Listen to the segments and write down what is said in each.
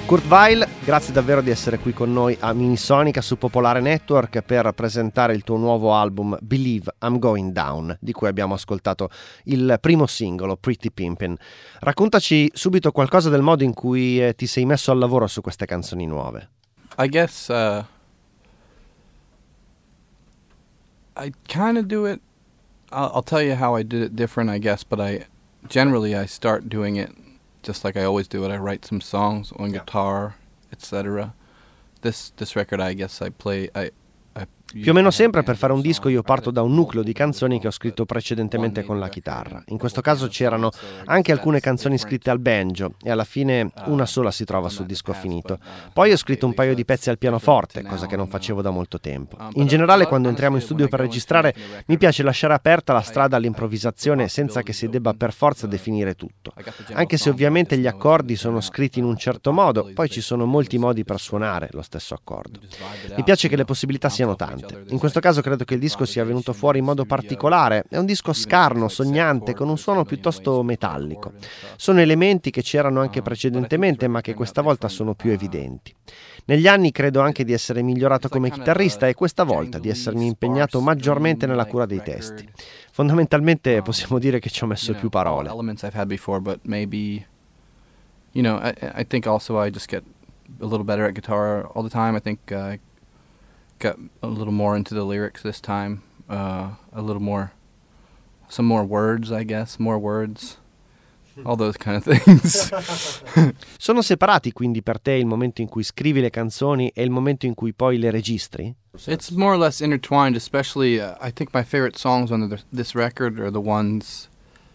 Kurt Weill, grazie davvero di essere qui con noi a Minisonica su Popolare Network per presentare il tuo nuovo album Believe I'm Going Down, di cui abbiamo ascoltato il primo singolo, Pretty Pimpin'. Raccontaci subito qualcosa del modo in cui ti sei messo al lavoro su queste canzoni nuove. I guess I kind of do it. I'll tell you how I did it different, I guess, but I start doing it just like I always do it. I write some songs on guitar, etc. This record, I guess Più o meno sempre per fare un disco io parto da un nucleo di canzoni che ho scritto precedentemente con la chitarra. In questo caso c'erano anche alcune canzoni scritte al banjo e alla fine una sola si trova sul disco finito. Poi ho scritto un paio di pezzi al pianoforte, cosa che non facevo da molto tempo. In generale quando entriamo in studio per registrare mi piace lasciare aperta la strada all'improvvisazione senza che si debba per forza definire tutto. Anche se ovviamente gli accordi sono scritti in un certo modo, poi ci sono molti modi per suonare lo stesso accordo. Mi piace che le possibilità siano tante. In questo caso credo che il disco sia venuto fuori in modo particolare. È un disco scarno, sognante, con un suono piuttosto metallico. Sono elementi che c'erano anche precedentemente, ma che questa volta sono più evidenti. Negli anni credo anche di essere migliorato come chitarrista e questa volta di essermi impegnato maggiormente nella cura dei testi. Fondamentalmente possiamo dire che ci ho messo più parole. I think also I just get a little better at guitar all the time. I think got a little more into the lyrics this time, some more words, I guess, more words, all those kind of things. Sono separati quindi per te il momento in cui scrivi le canzoni e il momento in cui poi le registri? It's more or less intertwined, especially I think my favorite songs on this record are the ones,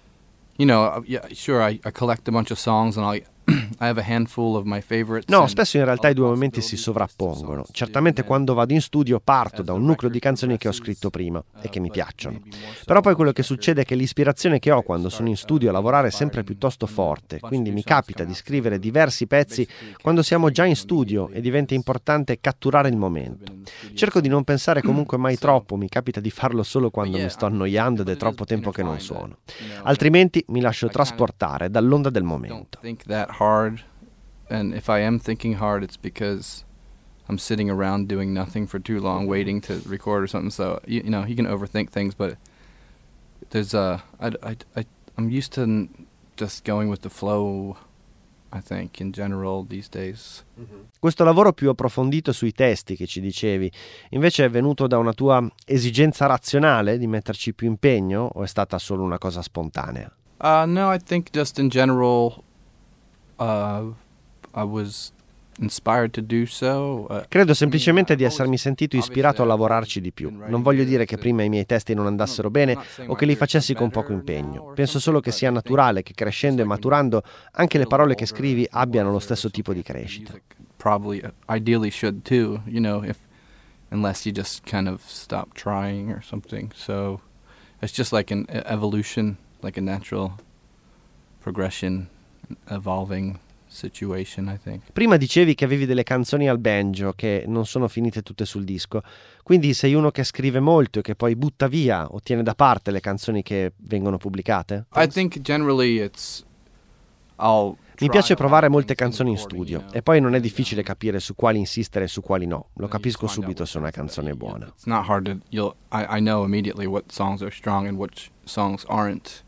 I collect a bunch of songs and I have a handful of my favorites. No, spesso in realtà i due momenti si sovrappongono. Certamente quando vado in studio parto da un nucleo di canzoni che ho scritto prima e che mi piacciono. Però poi quello che succede è che l'ispirazione che ho quando sono in studio a lavorare è sempre piuttosto forte, quindi mi capita di scrivere diversi pezzi quando siamo già in studio e diventa importante catturare il momento. Cerco di non pensare comunque mai troppo, mi capita di farlo solo quando mi sto annoiando ed è troppo tempo che non suono. Altrimenti mi lascio trasportare dall'onda del momento. Hard, and if I am thinking hard, it's because I'm sitting around doing nothing for too long, waiting to record or something. So you can overthink things, but there's I'm used to just going with the flow, I think, in general these days. Questo lavoro più approfondito sui testi che ci dicevi, invece è venuto da una tua esigenza razionale di metterci più impegno o è stata solo una cosa spontanea? No, I think just in general. I was inspired to do so. Credo semplicemente di essermi sentito ispirato a lavorarci di più. Non voglio dire che prima i miei testi non andassero bene o che li facessi con poco impegno. Penso solo che sia naturale che crescendo e maturando anche le parole che scrivi abbiano lo stesso tipo di crescita. Probably ideally should too, unless you just kind of stop trying or something. So it's just like an evolution, like a natural progression. Evolving situation, I think. Prima dicevi che avevi delle canzoni al banjo che non sono finite tutte sul disco, quindi sei uno che scrive molto e che poi butta via o tiene da parte le canzoni che vengono pubblicate? I think generally mi piace provare molte canzoni in studio e poi non è difficile capire su quali insistere e su quali no. Lo capisco subito se una canzone è buona. It's not hard to I know immediately what songs are strong and which songs aren't.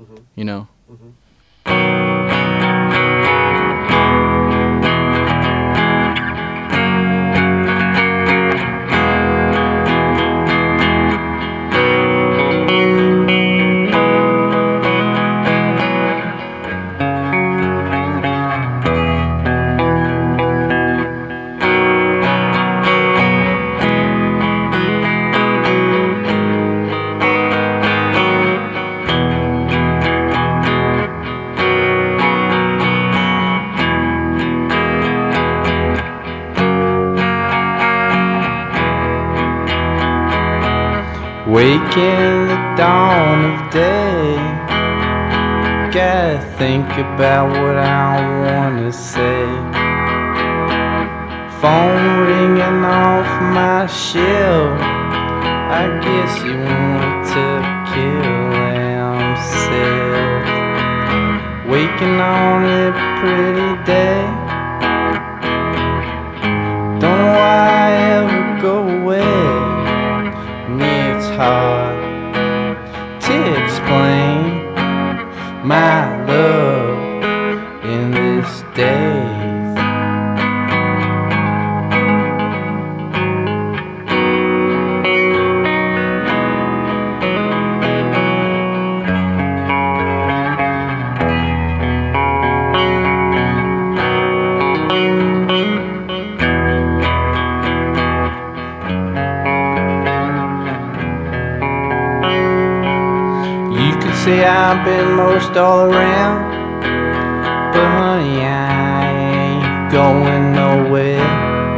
Wake in the dawn of day, gotta think about what I wanna say. Phone ringing off my shelf, I guess you want to kill himself. Waking on a pretty day, I've been most all around, but honey, I ain't going nowhere.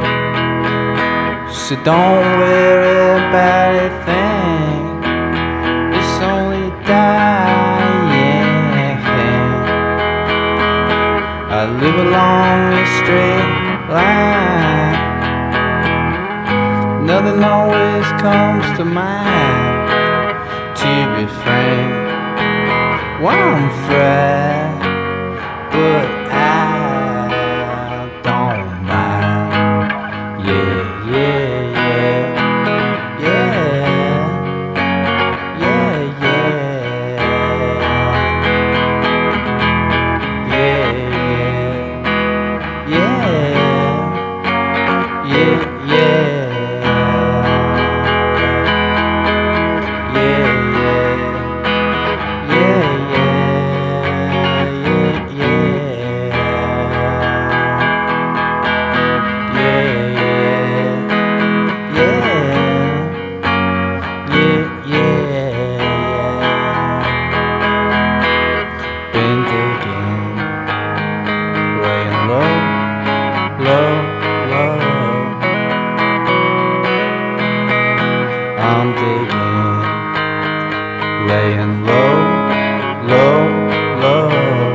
So don't worry about a thing, it's only dying. I live along a straight line, nothing always comes to mind. To be frank, well, I'm fried, but I don't mind. Yeah, yeah, yeah, yeah, yeah, yeah, yeah, yeah, yeah, yeah. I'm digging, laying low, low, low.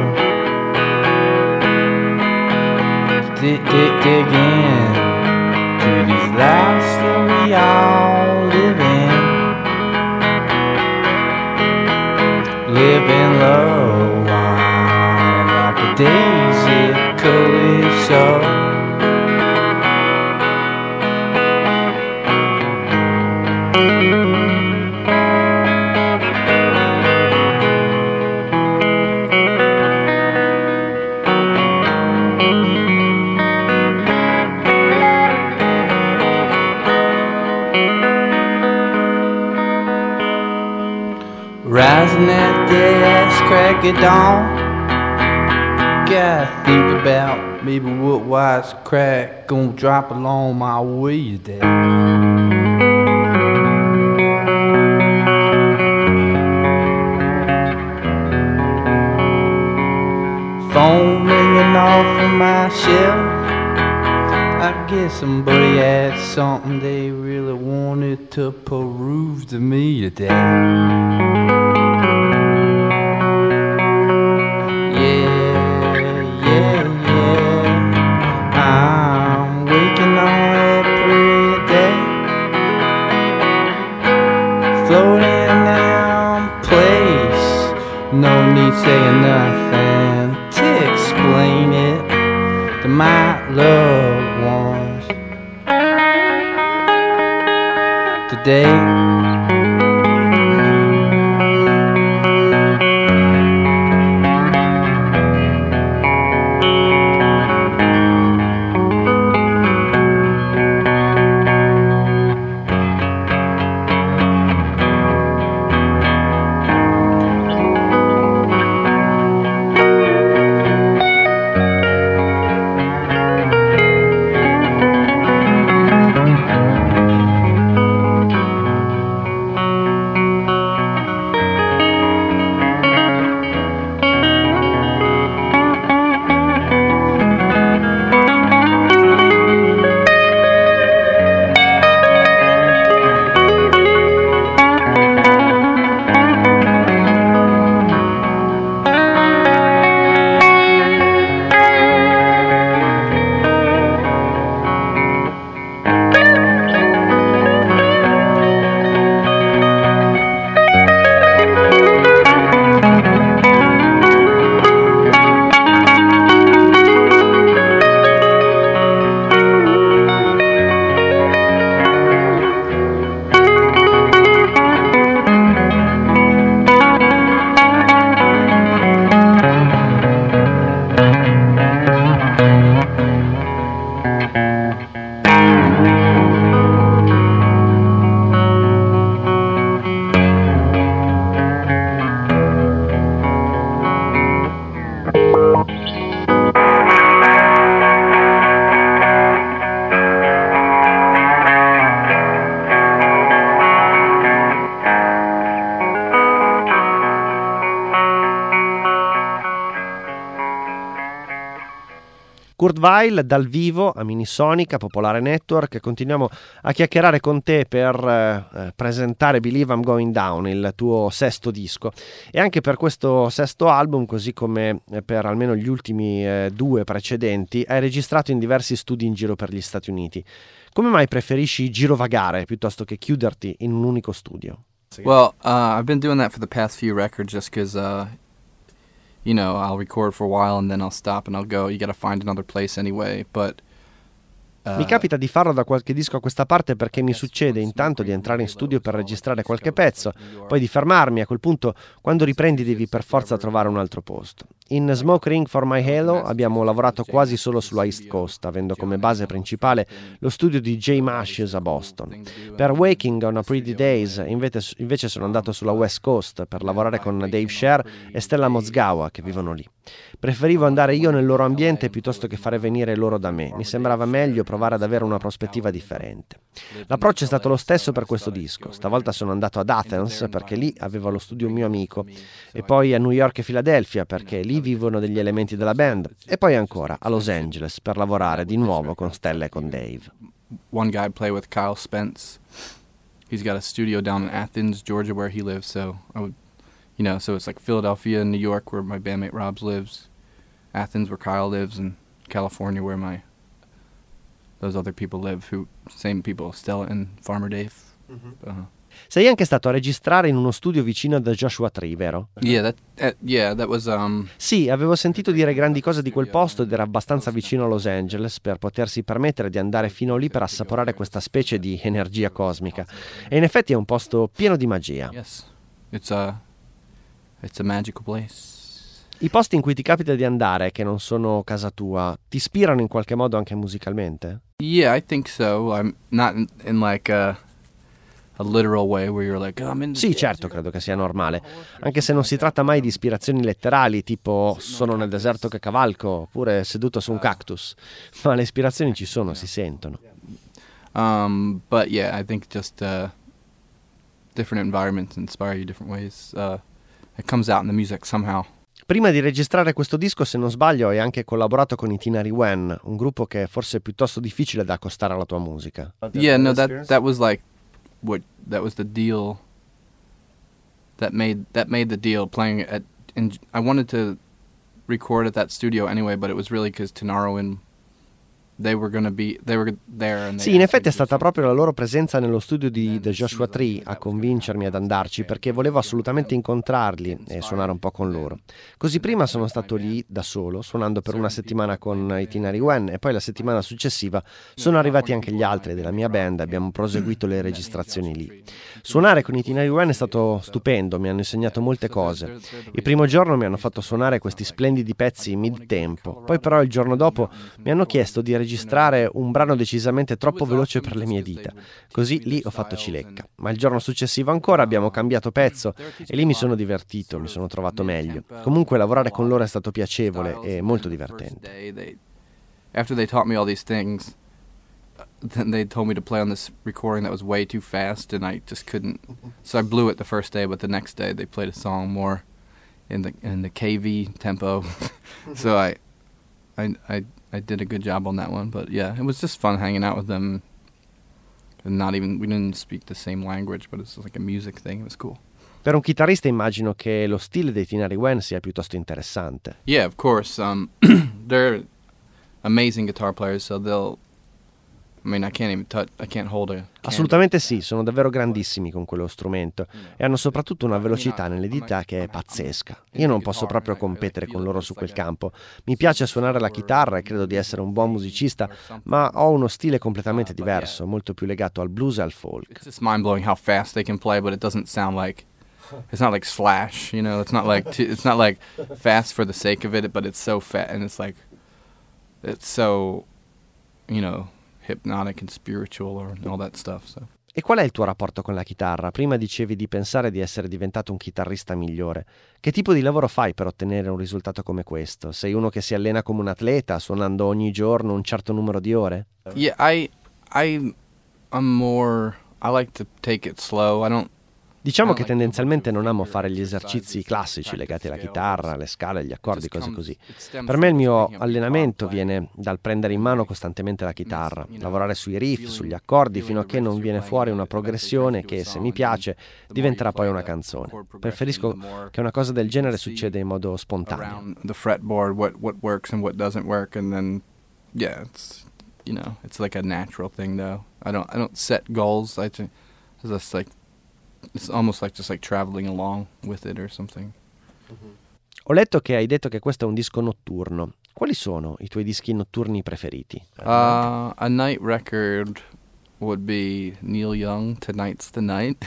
Digging to these lives that we all live in. Living low, wine like a daisy calypso. Rising at the ass crack of dawn, gotta think about maybe what wise crack gonna drop along my way today. Phone ringing off of my shelf, I guess somebody had something they really wanted to prove to me today. Floating down place, no need saying nothing to explain it to my loved ones today. Kurt Weill dal vivo a Minisonica, Popolare Network. Continuiamo a chiacchierare con te per presentare Believe I'm Going Down, il tuo sesto disco, e anche per questo sesto album, così come per almeno gli ultimi due precedenti, hai registrato in diversi studi in giro per gli Stati Uniti. Come mai preferisci girovagare piuttosto che chiuderti in un unico studio? Well, I've been doing that for the past few records just because, you know, I'll record for a while and then I'll stop and I'll go, you gotta find another place anyway, but... Mi capita di farlo da qualche disco a questa parte perché mi succede intanto di entrare in studio per registrare qualche pezzo, poi di fermarmi. A quel punto, quando riprendi, devi per forza trovare un altro posto. In Smoke Ring for My Halo abbiamo lavorato quasi solo sulla East Coast, avendo come base principale lo studio di Jay Mashes a Boston. Per Waking on a Pretty Days invece sono andato sulla West Coast per lavorare con Dave Sher e Stella Mozgawa, che vivono lì. Preferivo andare io nel loro ambiente piuttosto che fare venire loro da me. Mi sembrava meglio provare ad avere una prospettiva differente. L'approccio è stato lo stesso per questo disco. Stavolta sono andato ad Athens perché lì aveva lo studio un mio amico, e poi a New York e Philadelphia perché lì vivono degli elementi della band, e poi ancora a Los Angeles per lavorare di nuovo con Stella e con Dave. One guy I play with, Kyle Spence, he's got a studio down in Athens, Georgia, where he lives, so I would, you know, so it's like Philadelphia and New York where my bandmate Robs lives, Athens where Kyle lives, and California where those other people live, same people, Stella and Farmer Dave. Uh-huh. Sei anche stato a registrare in uno studio vicino ad Joshua Tree, vero? Yeah, that was Sì, avevo sentito dire grandi cose di quel posto ed era abbastanza vicino a Los Angeles per potersi permettere di andare fino lì per assaporare questa specie di energia cosmica. E in effetti è un posto pieno di magia. Yes. It's a magical place. I posti in cui ti capita di andare, che non sono casa tua, ti ispirano in qualche modo anche musicalmente? Yeah, I think so. I'm not in like a literal way where you're like, I'm in. Sì, certo, credo che sia normale, anche se non si tratta mai di ispirazioni letterali, tipo sono nel deserto che cavalco, oppure seduto su un cactus, ma le ispirazioni ci sono, si sentono. But yeah, I think just different environments inspire you different ways. It comes out in the music somehow. Prima di registrare questo disco, se non sbaglio, hai anche collaborato con i Tinari Wen, un gruppo che è forse piuttosto difficile da accostare alla tua musica. Yeah, no, that was like that was the deal that made the deal playing at. And I wanted to record at that studio anyway, but it was really because Tinaro and they were there. And sì, in effetti è stata proprio la loro presenza nello studio di The Joshua Tree a convincermi ad andarci, perché volevo assolutamente incontrarli e suonare un po' con loro. Così prima sono stato lì da solo, suonando per una settimana con i Tinari Wen, e poi la settimana successiva sono arrivati anche gli altri della mia band e abbiamo proseguito le registrazioni lì. Suonare con i Tinari Wen è stato stupendo, mi hanno insegnato molte cose. Il primo giorno mi hanno fatto suonare questi splendidi pezzi mid-tempo, poi però il giorno dopo mi hanno chiesto di registrare un brano decisamente troppo veloce per le mie dita. Così lì ho fatto cilecca. Ma il giorno successivo ancora abbiamo cambiato pezzo e lì mi sono divertito, mi sono trovato meglio. Comunque lavorare con loro è stato piacevole e molto divertente. After they taught me all these things, then they told me to play on this recording that was way too fast and I just couldn't. So I blew it the first day, but the next day they played a song more in the KV tempo. So I did a good job on that one, but yeah, it was just fun hanging out with them. And we didn't speak the same language, but it's like a music thing. It was cool. Per un chitarrista immagino che lo stile dei Tinari Wen sia piuttosto interessante. Yeah, of course. They're amazing guitar players, so I can't hold a... Assolutamente sì, sono davvero grandissimi con quello strumento e hanno soprattutto una velocità nelle dita che è pazzesca. Io non posso proprio competere con loro su quel campo. Mi piace suonare la chitarra e credo di essere un buon musicista, ma ho uno stile completamente diverso, molto più legato al blues e al folk. It's just mind-blowing how fast they can play, but it doesn't sound like... It's not like Slash, you know, it's not like fast for the sake of it, but it's so fast and it's so, you know, hypnotic and spiritual or all that stuff. So. E qual è il tuo rapporto con la chitarra? Prima dicevi di pensare di essere diventato un chitarrista migliore. Che tipo di lavoro fai per ottenere un risultato come questo? Sei uno che si allena come un atleta, suonando ogni giorno un certo numero di ore? Yeah, I'm more... I like to take it slow. Diciamo che tendenzialmente non amo fare gli esercizi classici legati alla chitarra, alle scale, gli accordi, cose così. Per me il mio allenamento viene dal prendere in mano costantemente la chitarra, lavorare sui riff, sugli accordi, fino a che non viene fuori una progressione che, se mi piace, diventerà poi una canzone. Preferisco che una cosa del genere succeda in modo spontaneo. The fretboard, what works and what doesn't work, and then it's like a natural thing though. I don't set goals. It's almost like just like traveling along with it or something. Ho letto che hai detto che questo è un disco notturno. Quali sono i tuoi dischi notturni preferiti? A night record would be Neil Young, Tonight's the Night.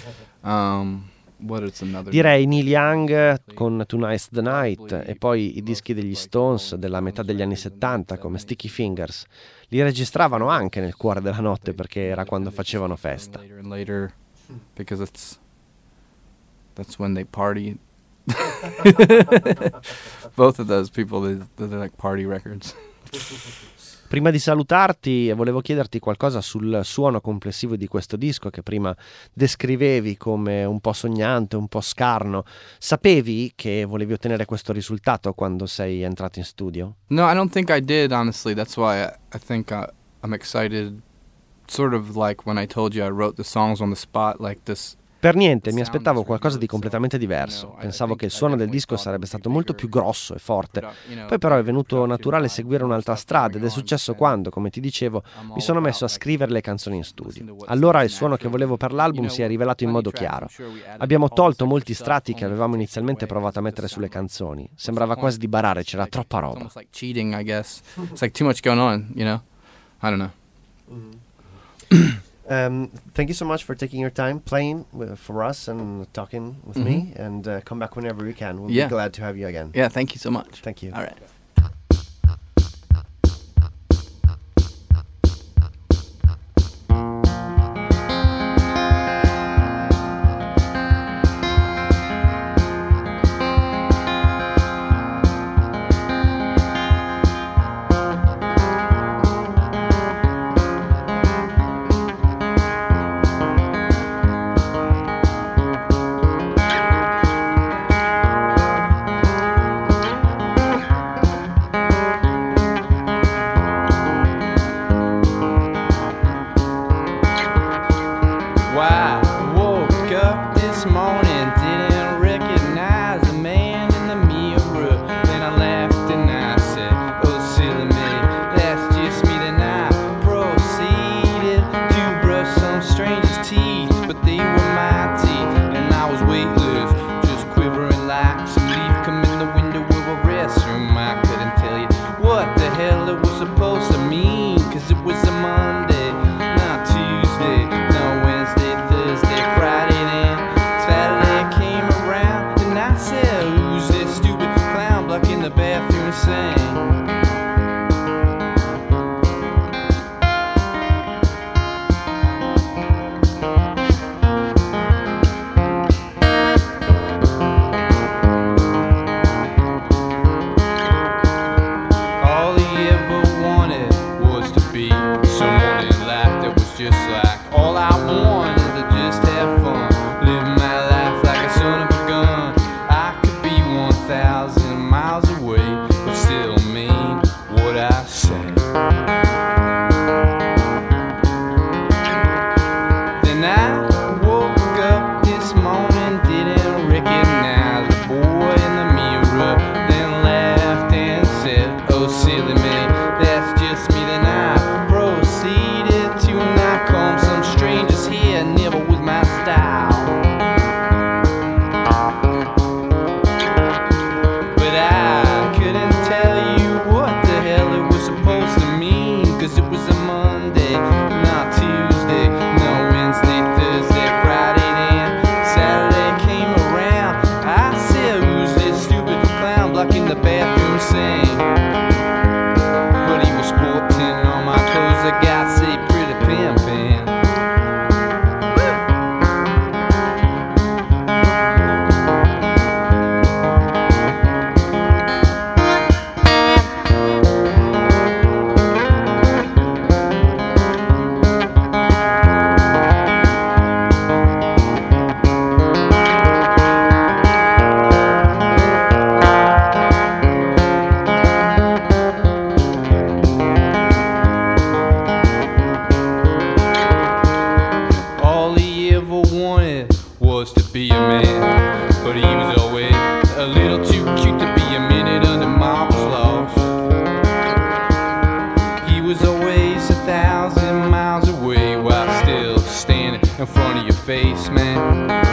What is another? Direi Neil Young con Tonight's the Night, e poi i dischi degli Stones della metà degli anni 70 come Sticky Fingers. Li registravano anche nel cuore della notte perché era quando facevano festa. Later, because that's when they party. Both of those people, they're like party records. Prima di salutarti, volevo chiederti qualcosa sul suono complessivo di questo disco che prima descrivevi come un po' sognante, un po' scarno. Sapevi che volevi ottenere questo risultato quando sei entrato in studio? No, I don't think I did, honestly. That's why I think I'm excited. Sort of like when I told you I wrote the songs on the spot, like this. Per niente, mi aspettavo qualcosa di completamente diverso. Pensavo che il suono del disco sarebbe stato molto più grosso e forte. Poi però è venuto naturale seguire un'altra strada ed è successo quando, come ti dicevo, mi sono messo a scrivere le canzoni in studio. Allora il suono che volevo per l'album si è rivelato in modo chiaro. Abbiamo tolto molti strati che avevamo inizialmente provato a mettere sulle canzoni. Sembrava quasi di barare, c'era troppa roba. It's like cheating, I guess. It's like too much going on, I don't know. Thank you so much for taking your time playing for us and talking with me, and come back whenever you can. We'll be glad to have you again. Yeah, thank you so much. Thank you. All right. basement.